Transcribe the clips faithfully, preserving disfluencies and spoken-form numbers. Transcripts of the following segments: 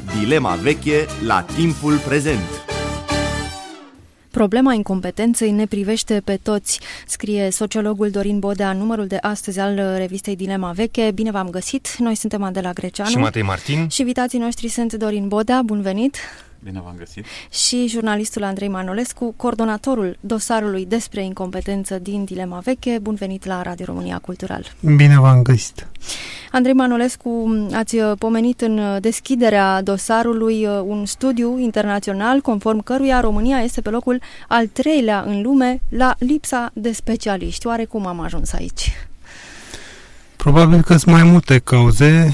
Dilema veche la timpul prezent. Problema incompetenței ne privește pe toți, scrie sociologul Dorin Bodea în numărul de astăzi al revistei Dilema Veche. Bine v-am găsit! Noi suntem Adela Greceanu și Matei Martin și invitații noștri sunt Dorin Bodea, bun venit! Bine v-am găsit! Și jurnalistul Andrei Manolescu, coordonatorul dosarului despre incompetență din Dilema Veche. Bun venit la Radio România Cultural! Bine v-am găsit! Andrei Manolescu, ați pomenit în deschiderea dosarului un studiu internațional conform căruia România este pe locul al treilea în lume la lipsa de specialiști. Oare cum am ajuns aici? Probabil că sunt mai multe cauze.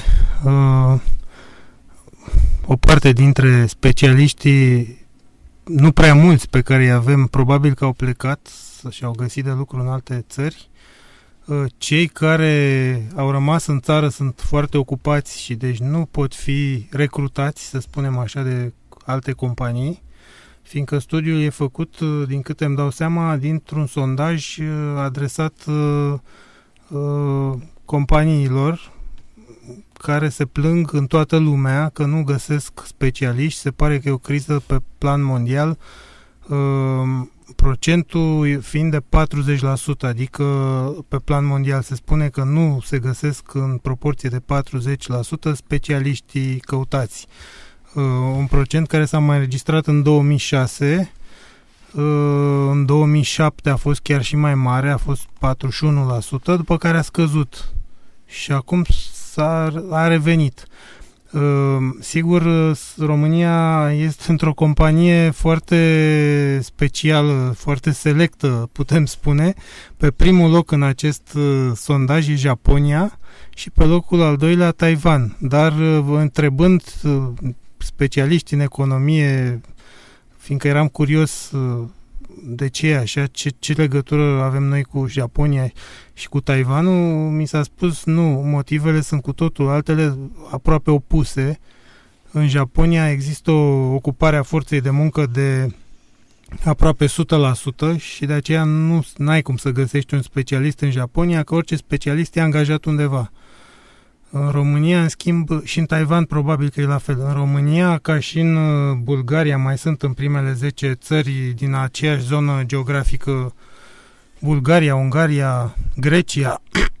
O parte dintre specialiștii, nu prea mulți pe care îi avem, probabil că au plecat și au găsit de lucru în alte țări. Cei care au rămas în țară sunt foarte ocupați și deci nu pot fi recrutați, să spunem așa, de alte companii, fiindcă studiul e făcut, din câte îmi dau seama, dintr-un sondaj adresat uh, uh, companiilor care se plâng în toată lumea că nu găsesc specialiști. Se pare că e o criză pe plan mondial, uh, procentul fiind de patruzeci la sută, adică pe plan mondial se spune că nu se găsesc în proporție de patruzeci la sută specialiștii căutați. Uh, un procent care s-a mai înregistrat în două mii șase, uh, în două mii șapte a fost chiar și mai mare, a fost patruzeci și unu la sută, după care a scăzut și acum s-a, a revenit. Sigur, România este într-o companie foarte specială, foarte selectă, putem spune. Pe primul loc în acest sondaj e Japonia și pe locul al doilea Taiwan. Dar întrebând specialiști în economie, fiindcă eram curios de ce e așa, ce, ce legătură avem noi cu Japonia și cu Taiwanul, mi s-a spus nu, motivele sunt cu totul altele, aproape opuse. În Japonia există o ocupare a forței de muncă de aproape o sută la sută și de aceea nu ai cum să găsești un specialist în Japonia, că orice specialist e angajat undeva. În România, în schimb, și în Taiwan probabil că e la fel. În România, ca și în Bulgaria, mai sunt în primele zece țări din aceeași zonă geografică, Bulgaria, Ungaria, Grecia.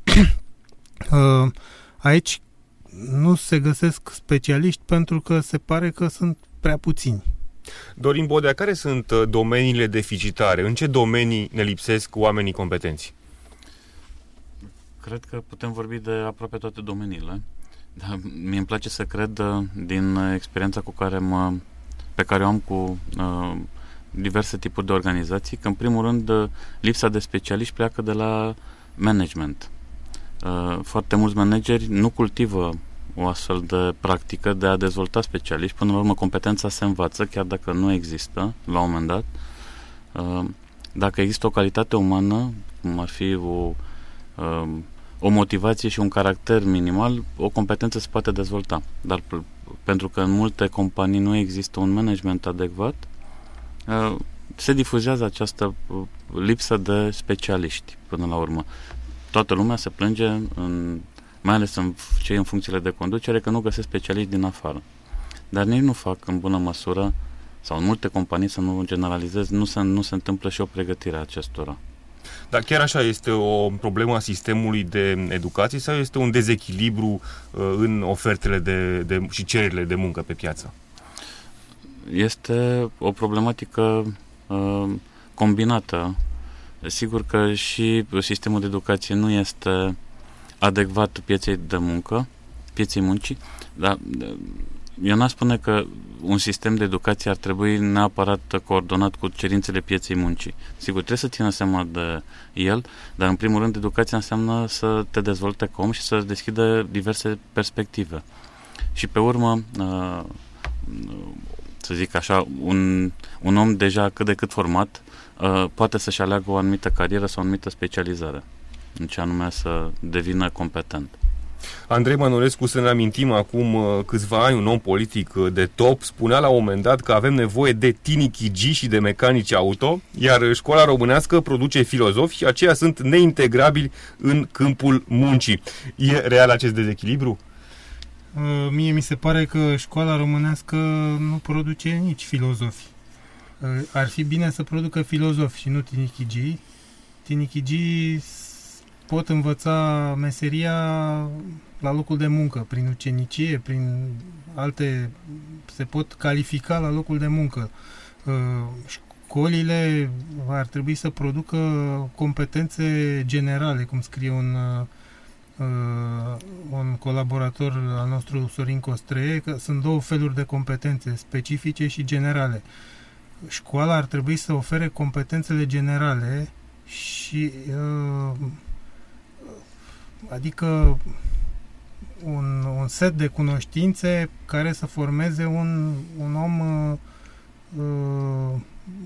Aici nu se găsesc specialiști pentru că se pare că sunt prea puțini. Dorin Bodea, care sunt domeniile deficitare? În ce domenii ne lipsesc oamenii competenți? Cred că putem vorbi de aproape toate domeniile, dar mie îmi place să cred din experiența cu care mă, pe care o am cu uh, diverse tipuri de organizații, că în primul rând lipsa de specialiști pleacă de la management. Uh, foarte mulți manageri nu cultivă o astfel de practică de a dezvolta specialiști. Până la urmă, competența se învață, chiar dacă nu există la un moment dat. Uh, dacă există o calitate umană, cum ar fi o uh, o motivație și un caracter minimal, o competență se poate dezvolta. Dar p- pentru că în multe companii nu există un management adecvat, uh, se difuzează această uh, lipsă de specialiști până la urmă. Toată lumea se plânge, în, mai ales în cei în funcțiile de conducere, că nu găsesc specialiști din afară. Dar nici nu fac în bună măsură, sau în multe companii, să nu generalizez, nu se, nu se întâmplă și o pregătire a acestora. Dar chiar așa este o problemă a sistemului de educație sau este un dezechilibru uh, în ofertele de, de, și cererile de muncă pe piață? Este o problematică uh, combinată. Sigur că și sistemul de educație nu este adecvat pieței de muncă, pieței muncii, dar eu n-aș spune că un sistem de educație ar trebui neapărat coordonat cu cerințele pieței muncii. Sigur, trebuie să țină seama de el, dar în primul rând educația înseamnă să te dezvolte ca om și să deschidă diverse perspective. Și pe urmă, să zic așa, un, un om deja cât de cât format poate să-și aleagă o anumită carieră sau o anumită specializare, în ce anume să devină competent. Andrei Manolescu, să ne amintim, acum câțiva ani, un om politic de top spunea la un moment dat că avem nevoie de tinichigi și de mecanici auto, iar școala românească produce filozofi și aceia sunt neintegrabili în câmpul muncii. E real acest dezechilibru? Mie mi se pare că școala românească nu produce nici filozofi. Ar fi bine să producă filozofi și nu tinichigii. Tinichigii pot învăța meseria la locul de muncă, prin ucenicie, prin alte... se pot califica la locul de muncă. Școlile ar trebui să producă competențe generale, cum scrie un, un colaborator al nostru, Sorin Costreie, că sunt două feluri de competențe, specifice și generale. Școala ar trebui să ofere competențele generale și adică un, un set de cunoștințe care să formeze un, un om uh,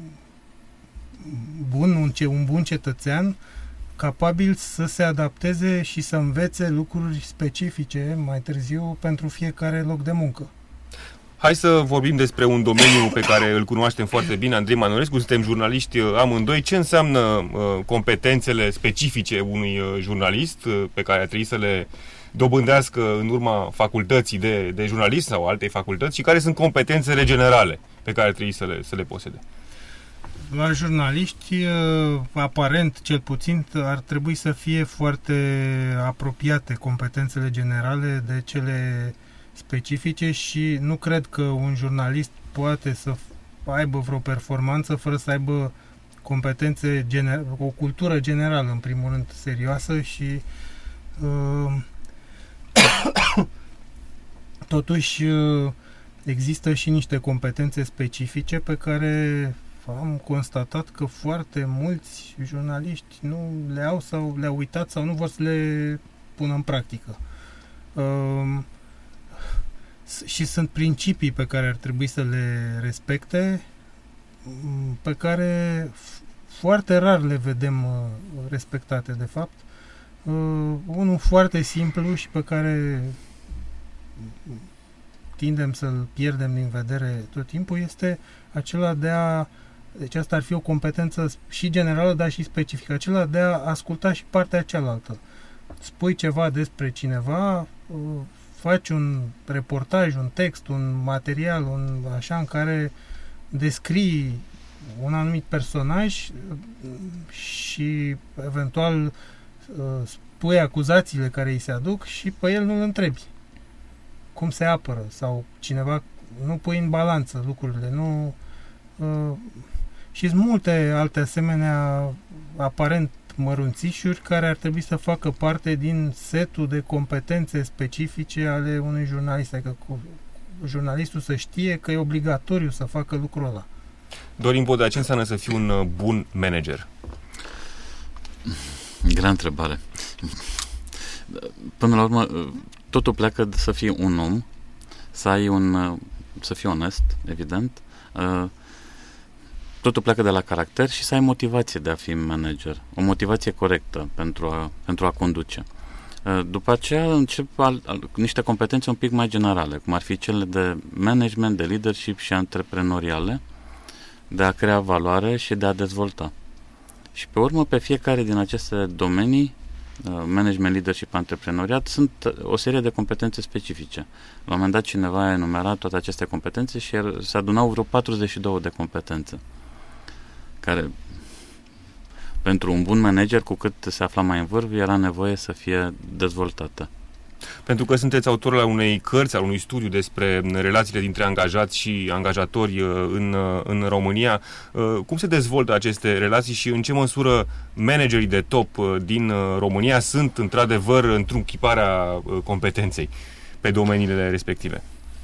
bun, un, un bun cetățean capabil să se adapteze și să învețe lucruri specifice mai târziu pentru fiecare loc de muncă. Hai să vorbim despre un domeniu pe care îl cunoaștem foarte bine, Andrei Manolescu, suntem jurnaliști amândoi. Ce înseamnă uh, competențele specifice unui uh, jurnalist uh, pe care ar trebui să le dobândească în urma facultății de, de jurnalist sau altei facultăți și care sunt competențele generale pe care ar trebui să le, să le posede? La jurnaliști, aparent, cel puțin, ar trebui să fie foarte apropiate competențele generale de cele specifice și nu cred că un jurnalist poate să aibă vreo performanță fără să aibă competențe, gener- o cultură generală, în primul rând, serioasă și uh, totuși uh, există și niște competențe specifice pe care am constatat că foarte mulți jurnaliști nu le au sau le-au uitat sau nu vor să le pună în practică. Uh, și sunt principii pe care ar trebui să le respecte, pe care foarte rar le vedem respectate, de fapt. Unul foarte simplu și pe care tindem să-l pierdem din vedere tot timpul este acela de a, deci asta ar fi o competență și generală, dar și specifică, acela de a asculta și partea cealaltă. Spui ceva despre cineva, faci un reportaj, un text, un material, un așa, în care descrii un anumit personaj și eventual spui acuzațiile care îi se aduc și pe el nu-l întrebi cum se apără sau cineva, nu pui în balanță lucrurile, nu și sunt multe alte asemenea aparent mărunțișuri care ar trebui să facă parte din setul de competențe specifice ale unui jurnalist, adică cu jurnalistul să știe că e obligatoriu să facă lucrul ăla. Dorin Bodea, ce înseamnă să fii un bun manager? Grea întrebare. Până la urmă, totul pleacă de să fii un om, să ai un, să fii onest, evident, totul pleacă de la caracter și să ai motivație de a fi manager, o motivație corectă pentru a, pentru a conduce. După aceea încep al, al, niște competențe un pic mai generale, cum ar fi cele de management, de leadership și antreprenoriale, de a crea valoare și de a dezvolta. Și pe urmă, pe fiecare din aceste domenii, management, leadership, antreprenoriat, sunt o serie de competențe specifice. La un moment dat cineva a enumerat toate aceste competențe și se adunau vreo patruzeci și două de competențe, care pentru un bun manager, cu cât se afla mai în vârf, era nevoie să fie dezvoltată. Pentru că sunteți autorul unei cărți, al unui studiu despre relațiile dintre angajați și angajatori în, în România, cum se dezvoltă aceste relații și în ce măsură managerii de top din România sunt într-adevăr întruchiparea competenței pe domeniile respective?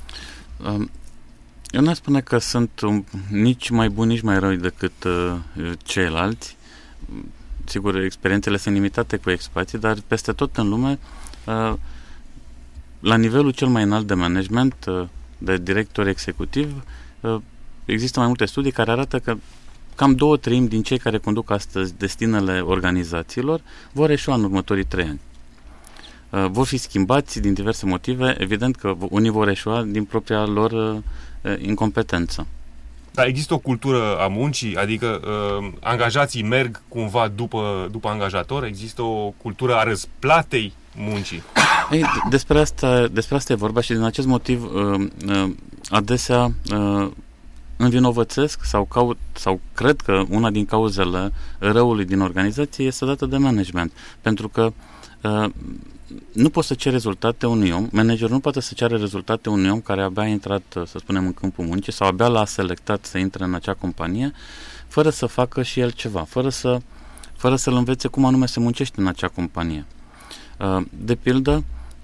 Eu n-aș spune că sunt nici mai buni, nici mai răi decât uh, ceilalți. Sigur, experiențele sunt limitate cu expații, dar peste tot în lume, uh, la nivelul cel mai înalt de management, uh, de director executiv, uh, există mai multe studii care arată că cam două treimi din cei care conduc astăzi destinele organizațiilor vor eșua în următorii trei ani. Uh, vor fi schimbați din diverse motive, evident că unii vor eșua din propria lor uh, incompetență. Dar există o cultură a muncii? Adică uh, angajații merg cumva după, după angajator? Există o cultură a răsplatei muncii? Ei, despre asta, despre asta e vorba și din acest motiv uh, uh, adesea uh, învinovățesc sau, caut, sau cred că una din cauzele răului din organizație este dată de management. Pentru că uh, nu poți să ceri rezultate unui om, managerul nu poate să ceară rezultate unui om care abia a intrat, să spunem, în câmpul muncii sau abia l-a selectat să intre în acea companie, fără să facă și el ceva, fără, să, fără să-l învețe cum anume se muncește în acea companie. De pildă,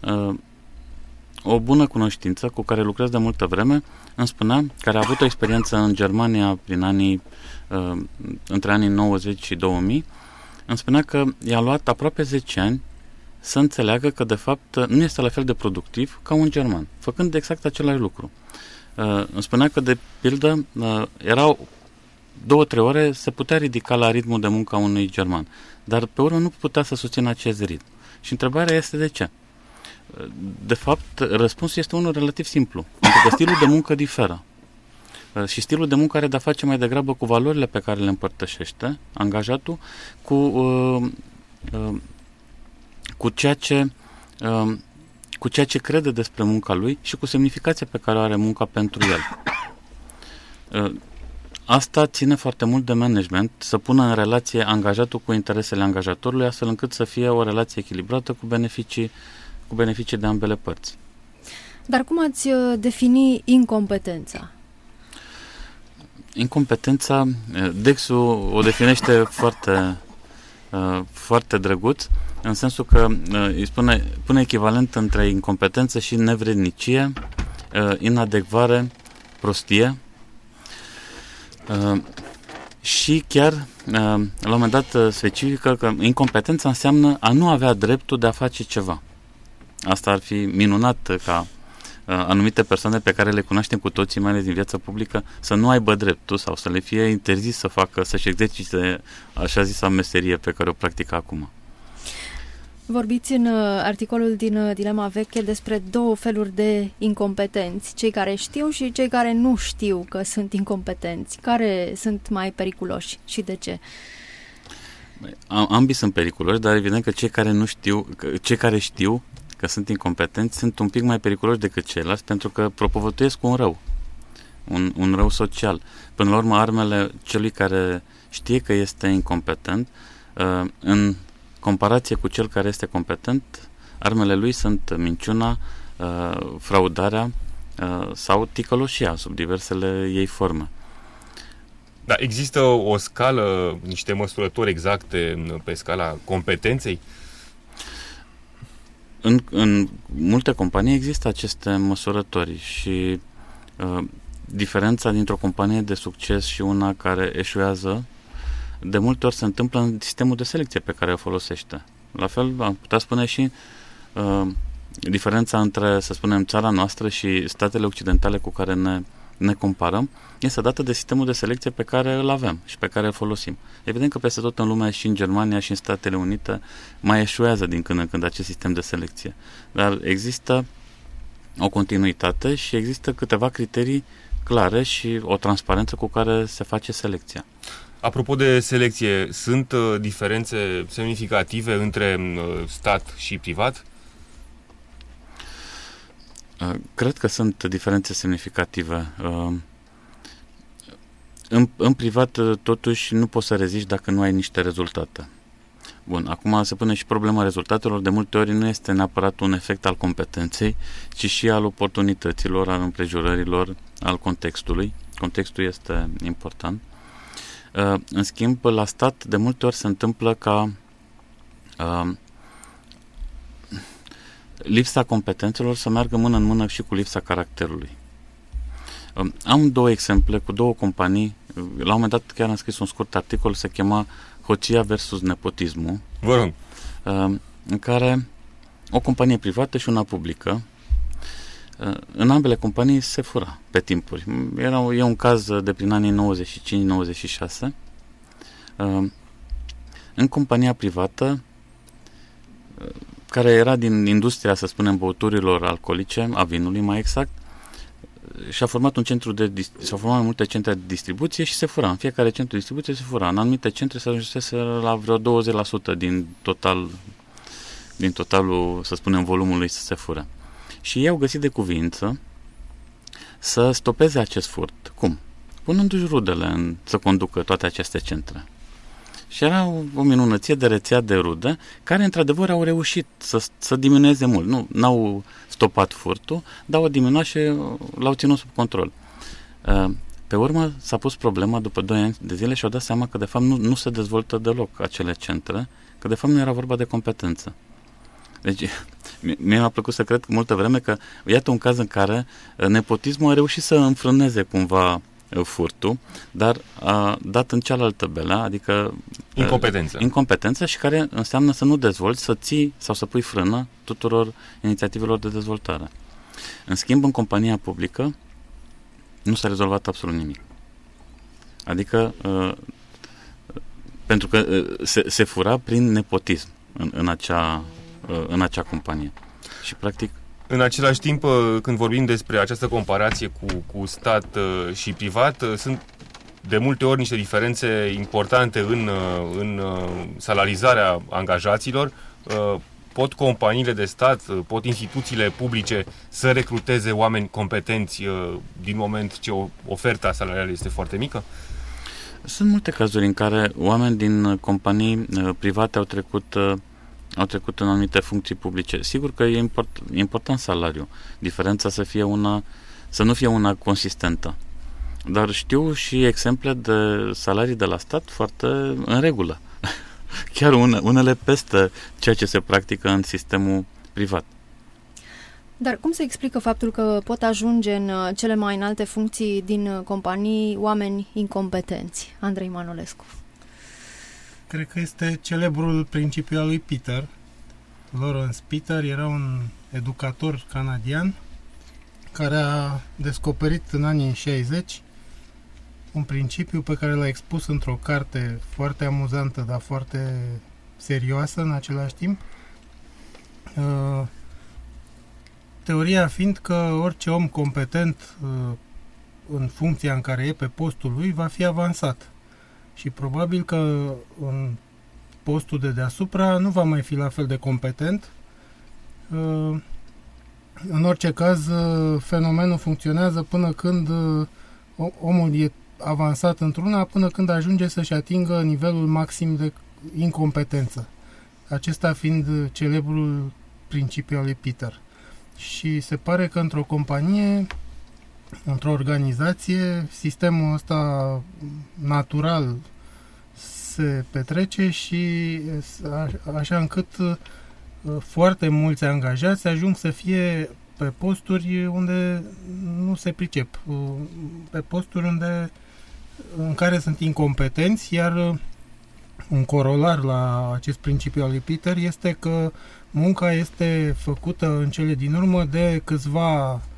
o bună cunoștință cu care lucrez de multă vreme îmi spunea, care a avut o experiență în Germania prin anii, între anii nouăzeci și două mii, îmi spunea că i-a luat aproape zece ani să înțeleagă că, de fapt, nu este la fel de productiv ca un german, făcând exact același lucru. Uh, îmi spunea că, de pildă, uh, erau două, trei ore, se putea ridica la ritmul de muncă a unui german, dar pe urmă nu putea să susțină acest ritm. Și întrebarea este de ce. Uh, de fapt, răspunsul este unul relativ simplu, pentru că stilul de muncă diferă. Uh, și stilul de muncă are de-a face mai degrabă cu valorile pe care le împărtășește angajatul, cu... Uh, uh, cu ceea ce uh, cu ceea ce crede despre munca lui și cu semnificația pe care o are munca pentru el. Uh, asta ține foarte mult de management, să pună în relație angajatul cu interesele angajatorului, astfel încât să fie o relație echilibrată cu beneficii, cu beneficii de ambele părți. Dar cum ați defini incompetența? Incompetența, Dexul o definește foarte, foarte drăguț, în sensul că îi spune, pune echivalent între incompetență și nevrednicie, inadecvare, prostie și chiar, la un moment dat, specifică că incompetența înseamnă a nu avea dreptul de a face ceva. Asta ar fi minunat ca anumite persoane pe care le cunoaștem cu toții, mai ales din viața publică, să nu aibă dreptul sau să le fie interzis să facă, să-și exercite așa zisa meserie pe care o practică acum. Vorbiți în articolul din Dilema Veche despre două feluri de incompetenți, cei care știu și cei care nu știu că sunt incompetenți. Care sunt mai periculoși și de ce? Ambii sunt periculoși, dar evident că cei care nu știu, cei care știu că sunt incompetenți sunt un pic mai periculoși decât ceilalți, pentru că propovăduiesc un rău, un, un rău social. Până la urmă, armele celui care știe că este incompetent, în comparație cu cel care este competent, armele lui sunt minciuna, fraudarea sau ticăloșia sub diversele ei forme. Da, există o scală, niște măsurători exacte pe scala competenței? În, în multe companii există aceste măsurători și uh, diferența dintre o companie de succes și una care eșuează de multe ori se întâmplă în sistemul de selecție pe care o folosește. La fel am putea spune și uh, diferența între, să spunem, țara noastră și statele occidentale cu care ne, ne comparăm este dată de sistemul de selecție pe care îl avem și pe care îl folosim. Evident că peste tot în lume, și în Germania și în Statele Unite, mai eșuează din când în când acest sistem de selecție. Dar există o continuitate și există câteva criterii clare și o transparență cu care se face selecția. Apropo de selecție, sunt uh, diferențe semnificative între uh, stat și privat? Uh, cred că sunt diferențe semnificative. Uh, în, în privat, totuși, nu poți să reziști dacă nu ai niște rezultate. Bun, acum se pune și problema rezultatelor. De multe ori nu este neapărat un efect al competenței, ci și al oportunităților, al împrejurărilor, al contextului. Contextul este important. Uh, în schimb, la stat, de multe ori se întâmplă ca uh, lipsa competențelor să meargă mână în mână și cu lipsa caracterului. Uh, am două exemple cu două companii. La un moment dat chiar am scris un scurt articol, se chema Hoția versus nepotismul. Vă rog. Uh, în care o companie privată și una publică, uh, în ambele companii se fura pe timpuri. Era, e un caz de prin anii nouăzeci și cinci nouăzeci și șase. Uh, în compania privată, uh, care era din industria, să spunem, băuturilor alcoolice, a vinului mai exact, și-a format un centru de, s-au format mai multe centre de distribuție și se fura. În fiecare centru de distribuție se fura. În anumite centre se ajunsese la vreo douăzeci la sută din total, din totalul, să spunem, volumului să se fure. Și ei au găsit de cuvință să stopeze acest furt. Cum? Punându-și rudele în, să conducă toate aceste centre. Și era o, o minunăție de rețea de rude care, într-adevăr, au reușit să, să diminueze mult. Nu, n-au stopat furtul, dar au diminuat și l-au ținut sub control. Pe urmă s-a pus problema după doi ani de zile și au dat seama că, de fapt, nu, nu se dezvoltă deloc acele centre, că, de fapt, nu era vorba de competență. Deci, mie mi-a plăcut să cred multă vreme că, iată un caz în care nepotismul a reușit să înfrâneze cumva furtul, dar a dat în cealaltă belea, adică incompetență. incompetență și care înseamnă să nu dezvolți, să ții sau să pui frână tuturor inițiativelor de dezvoltare. În schimb, în compania publică nu s-a rezolvat absolut nimic. Adică uh, pentru că uh, se, se fura prin nepotism în, în, acea, uh, în acea companie. Și practic în același timp, când vorbim despre această comparație cu, cu stat și privat, sunt de multe ori niște diferențe importante în, în salarizarea angajaților. Pot companiile de stat, pot instituțiile publice să recruteze oameni competenți din moment ce oferta salarială este foarte mică? Sunt multe cazuri în care oameni din companii private au trecut au trecut în anumite funcții publice. Sigur că e import, important salariul. Diferența să fie una, să nu fie una consistentă. Dar știu și exemple de salarii de la stat foarte în regulă. Chiar une, unele peste ceea ce se practică în sistemul privat. Dar cum se explică faptul că pot ajunge în cele mai înalte funcții din companii oameni incompetenți? Andrei Manolescu. Cred că este celebrul principiu al lui Peter. Lawrence Peter era un educator canadian care a descoperit în anii șaizeci un principiu pe care l-a expus într-o carte foarte amuzantă, dar foarte serioasă în același timp. Teoria fiind că orice om competent în funcția în care e pe postul lui va fi avansat. Și probabil că în postul de deasupra nu va mai fi la fel de competent. În orice caz, fenomenul funcționează până când omul e avansat într-una, până când ajunge să-și atingă nivelul maxim de incompetență. Acesta fiind celebrul principiu al lui Peter. Și se pare că într-o companie, într-o organizație, sistemul ăsta natural se petrece și așa încât foarte mulți angajați ajung să fie pe posturi unde nu se pricep, pe posturi unde, în care sunt incompetenți, iar un corolar la acest principiu al lui Peter este că munca este făcută în cele din urmă de câțiva uh,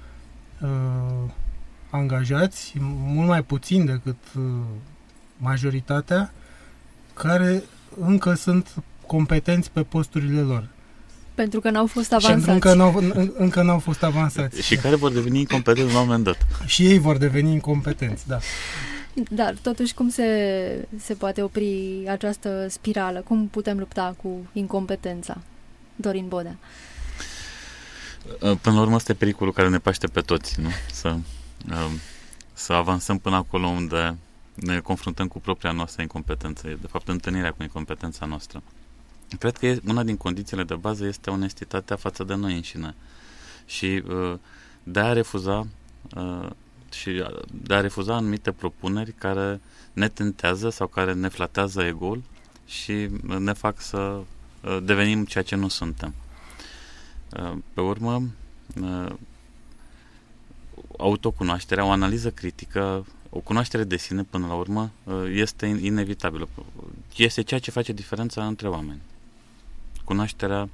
angajați, mult mai puțin decât uh, majoritatea, care încă sunt competenți pe posturile lor. Pentru că n-au fost avansați. Și încă n-au, încă n-au fost avansați. Și care vor deveni incompetenți la un moment dat. Și ei vor deveni incompetenți, da. Dar totuși cum se, se poate opri această spirală? Cum putem lupta cu incompetența? Dorin Bodea. Până la urmă, este pericolul care ne paște pe toți, nu? Să, să avansăm până acolo unde ne confruntăm cu propria noastră incompetență. De fapt, întâlnirea cu incompetența noastră. Cred că una din condițiile de bază este onestitatea față de noi înșine. Și de a refuza și de a refuza anumite propuneri care ne tentează sau care ne flatează ego-ul și ne fac să devenim ceea ce nu suntem. Pe urmă, autocunoașterea, o analiză critică, o cunoaștere de sine, până la urmă, este inevitabilă. Este ceea ce face diferența între oameni. Cunoașterea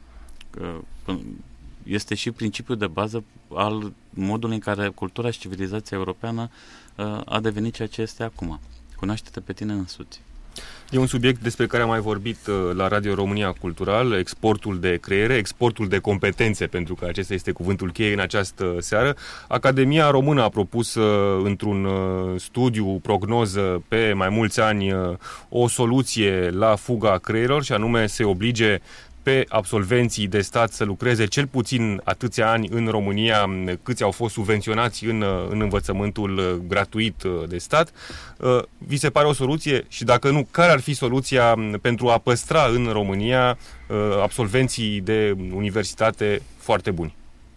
este și principiul de bază al modului în care cultura și civilizația europeană a devenit ceea ce este acum. Cunoaște-te pe tine însuți. E un subiect despre care am mai vorbit la Radio România Cultural, exportul de creiere, exportul de competențe, pentru că acesta este cuvântul cheie în această seară. Academia Română a propus într-un studiu, prognoză pe mai mulți ani, o soluție la fuga creierilor, și anume se oblige pe absolvenții de stat să lucreze cel puțin atâția ani în România câți au fost subvenționați în, în învățământul gratuit de stat. Vi se pare o soluție? Și dacă nu, care ar fi soluția pentru a păstra în România absolvenții de universitate foarte buni?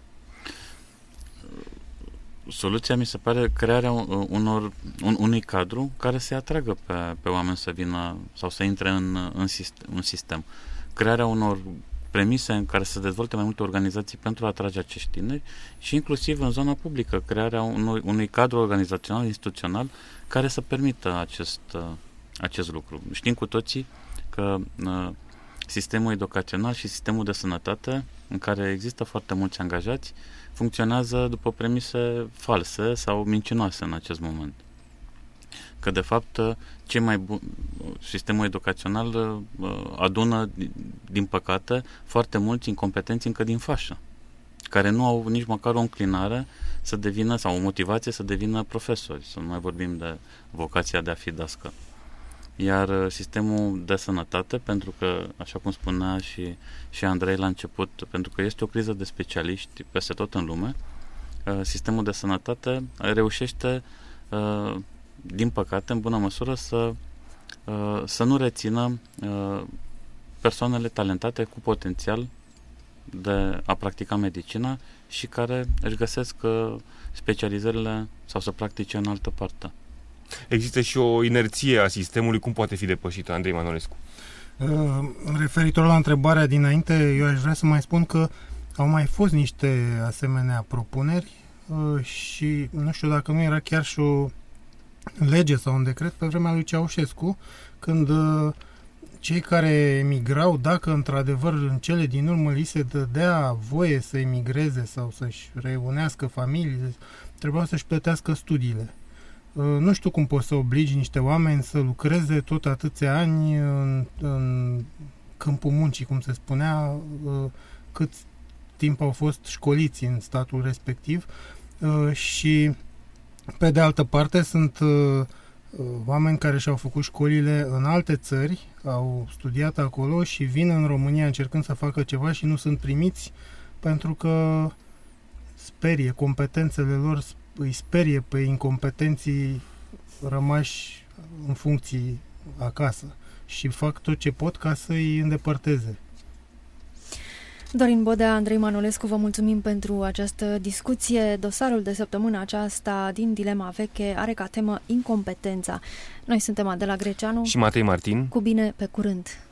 Soluția mi se pare crearea unor, un, unui cadru care să atragă pe, pe oameni să vină sau să intre în, în sistem, sistem. Crearea unor premise în care să dezvolte mai multe organizații pentru a atrage acești tineri și inclusiv în zona publică, crearea unui, unui cadru organizațional, instituțional, care să permită acest, acest lucru. Știm cu toții că uh, sistemul educațional și sistemul de sănătate, în care există foarte mulți angajați, funcționează după premise false sau mincinoase în acest moment. Că, de fapt, cei mai bun, sistemul educațional adună, din păcate, foarte mulți incompetenți încă din fașă, care nu au nici măcar o înclinare să devină, sau o motivație să devină profesori, să nu mai vorbim de vocația de a fi dascăl. Iar sistemul de sănătate, pentru că, așa cum spunea și, și Andrei la început, pentru că este o criză de specialiști peste tot în lume, sistemul de sănătate reușește, din păcate, în bună măsură, să, să nu rețină persoanele talentate cu potențial de a practica medicina și care își găsesc specializările sau să practice în altă parte. Există și o inerție a sistemului. Cum poate fi depășită, Andrei Manolescu? Referitor la întrebarea dinainte, eu aș vrea să mai spun că au mai fost niște asemenea propuneri și nu știu dacă nu era chiar și o lege sau un decret pe vremea lui Ceaușescu, când cei care emigrau, dacă într-adevăr în cele din urmă li se dădea voie să emigreze sau să-și reunească familiile, trebuiau să-și plătească studiile. Nu știu cum poți să obligi niște oameni să lucreze tot atâția ani în, în câmpul muncii, cum se spunea, cât timp au fost școliți în statul respectiv, și pe de altă parte sunt oameni care și-au făcut școlile în alte țări, au studiat acolo și vin în România încercând să facă ceva și nu sunt primiți pentru că sperie competențele lor, îi sperie pe incompetenții rămași în funcții acasă și fac tot ce pot ca să-i îndepărteze. Dorin Bodea, Andrei Manolescu, vă mulțumim pentru această discuție. Dosarul de săptămâna aceasta din Dilema Veche are ca temă incompetența. Noi suntem Adela Greceanu și Matei Martin. Cu bine, pe curând!